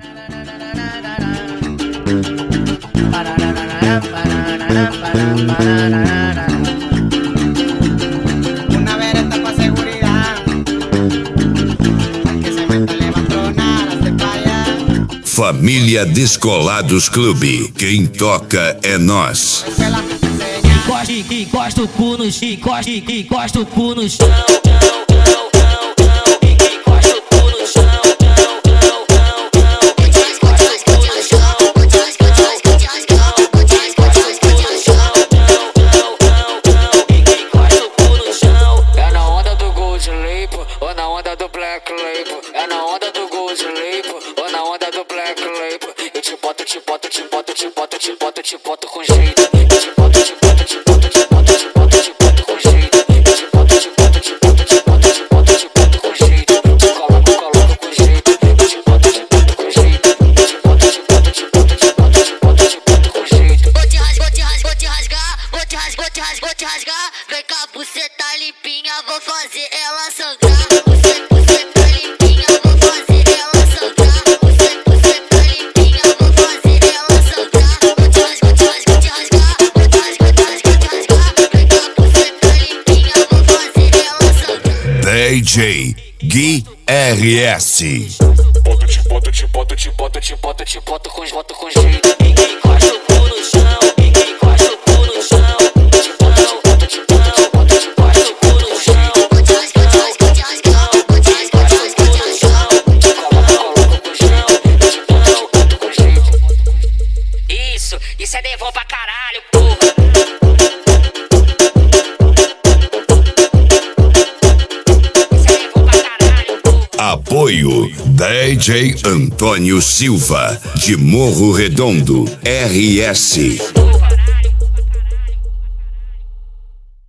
Una vereta pa' seguridad, que se meta levantronar até praia. Família Descolados Clube. Quem toca é nós. Encosta o cu no chão, encosta o cu no chão. É na onda do Gold Label ou na onda do Black Label. É na onda do Gold Label ou na onda do Black Label. Eu te boto, te boto, te boto, te boto, te boto, te boto com jeito. Eu te boto, te boto, te boto, te boto, te boto, te boto com jeito. Eu te boto, te boto, te boto, te boto, te boto, te boto com jeito. Te coloco, coloco com jeito. Eu te boto com jeito. Eu te boto, te boto, te boto, te boto, te boto, te boto com jeito. Vou te rasgar, vou te rasgar, vou te rasgar, vou te rasgar, vou te rasgar. Vem cá, buceta limpinha, vou fazer ela sangrar. Buceta limpinha, vou fazer ela sangrar. Buceta limpinha, vou fazer ela sangrar. Vou te rasgar, vou te rasgar, vou te rasgar, vou te rasgar. Vem cá, buceta limpinha, vou fazer ela sangrar. DJ Gui RS. Boto, te boto, te boto, te boto, te boto, te boto com jeito. Encosta o cu no chão, encosta o cu no chão. Te boto, te boto, te boto, te boto, te boto o cu no chão. Vou te rasgar, vou te rasgar, vou te rasgar, vou te rasgar. Te coloco com jeito. Te boto com jeito. Isso é devon pra caralho, porra. Apoio DJ Antônio Silva, de Morro Redondo, RS.